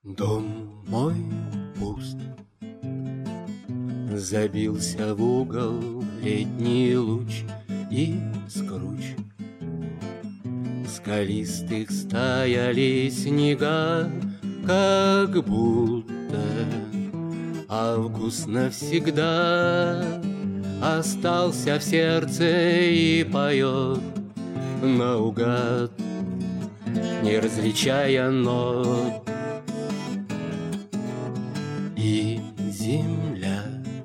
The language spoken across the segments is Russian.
Дом мой пуст, забился в угол летний луч и скруч. Скалистых стояли снега, как будто август навсегда остался в сердце и поет наугад, не различая нот. И земля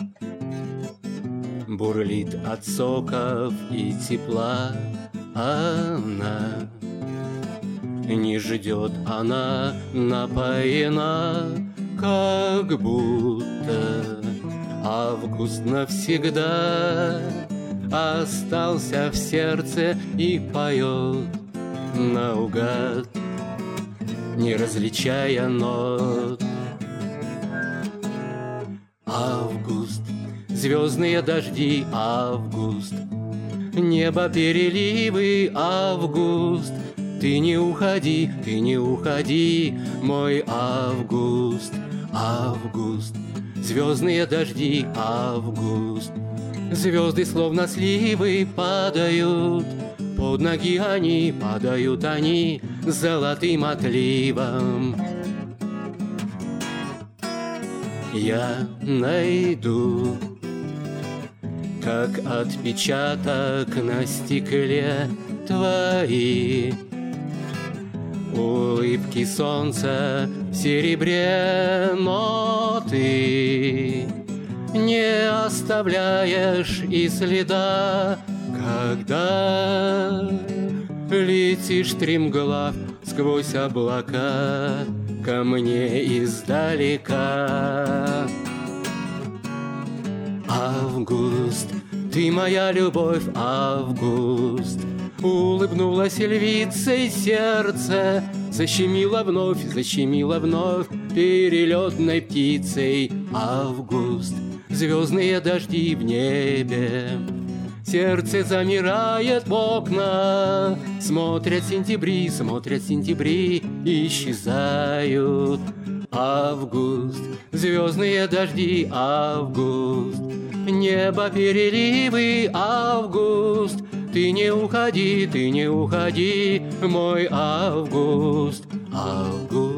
бурлит от соков и тепла, она не ждет, она напоена, как будто август навсегда остался в сердце и поет наугад, не различая нот. Август, звездные дожди, август, небо переливы, август. Ты не уходи, мой август, август, звездные дожди, август. Звезды словно сливы падают, под ноги они падают они золотым отливом. Я найду, как отпечаток на стекле, твои улыбки солнца в серебре, но ты не оставляешь и следа, когда летишь стремглав сквозь облака ко мне издалека. Август, ты моя любовь, август. Улыбнулась львицей сердце, защемило вновь перелетной птицей. Август, звездные дожди в небе. Сердце замирает в окна, смотрят сентябри, исчезают. Август, звездные дожди, август, небо переливы, август. Ты не уходи, мой август, август.